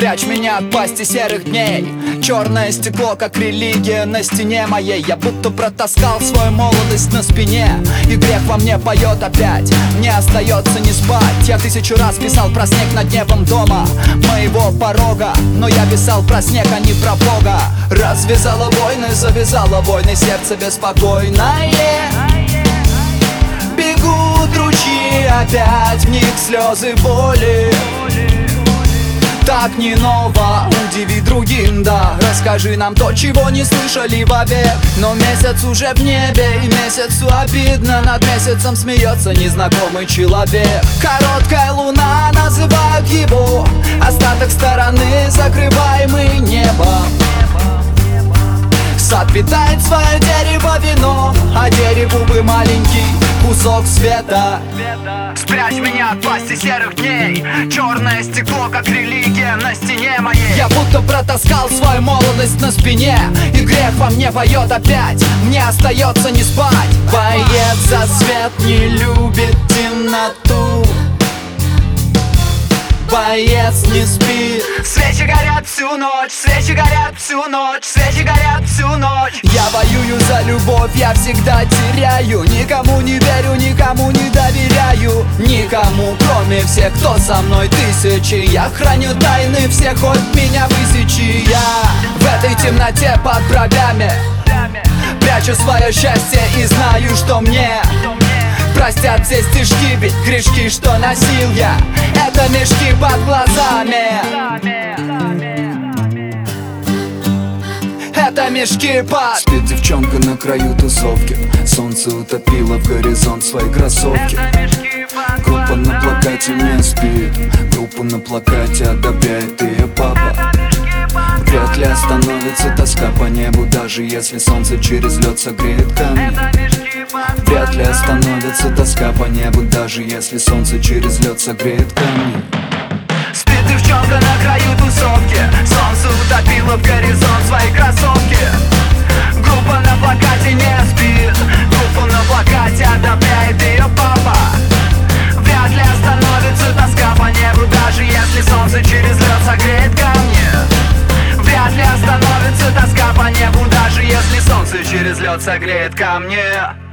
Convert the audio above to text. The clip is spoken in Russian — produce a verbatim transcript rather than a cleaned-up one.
Спрячь меня от пасти серых дней. Черное стекло, как религия на стене моей. Я будто протаскал свою молодость на спине, и грех во мне поет опять. Мне остается не спать. Я тысячу раз писал про снег над небом дома моего порога, но я писал про снег, а не про Бога. Развязала войны, завязала войны, сердце беспокойное. Бегут ручьи опять, в них слезы боли. Так не ново, удиви другим, да. Расскажи нам то, чего не слышали вовек. Но месяц уже в небе, и месяцу обидно. Над месяцем смеется незнакомый человек. Короткая луна, называют его остаток стороны, закрываемый небом. Сад питает свое дерево вино, а дереву бы маленький кусок света. Спрячь меня от пасти серых дней. Черное стекло, как религия на стене моей. Я будто протаскал свою молодость на спине, и грех во мне поет опять. Мне остается не спать. Боец за свет не любит темноту. Боец не спит. Свечи горят всю ночь, свечи горят всю ночь, свечи горят всю ночь. Я воюю за любовь, я всегда теряю. Никому не верю, никому не доверяю. Никому, кроме всех, кто со мной тысячи. Я храню тайны всех, хоть меня высечи. Я в этой темноте под бровями прячу свое счастье и знаю, что мне простят все стишки, ведь грешки, что носил я, это мешки под глазами. Это мешки под... Спит девчонка на краю тусовки. Солнце утопило в горизонт свои кроссовки. Группа на плакате не спит. Группу на плакате одобряет ее папа. Вряд ли остановится тоска по небу, даже если солнце через лед согреет камни. Вряд ли остановится тоска по небу, даже если солнце через лед согреет камни. Спит девчонка на краю тусовки. Солнце утопило в горизонт свои кроссовки. Группа на плакате не спит. Группу на плакате одобряет ее папа. Вряд ли остановится тоска по небу, даже если солнце через лед согреет камни. Вряд ли остановится тоска по небу, даже если солнце через лед согреет камни.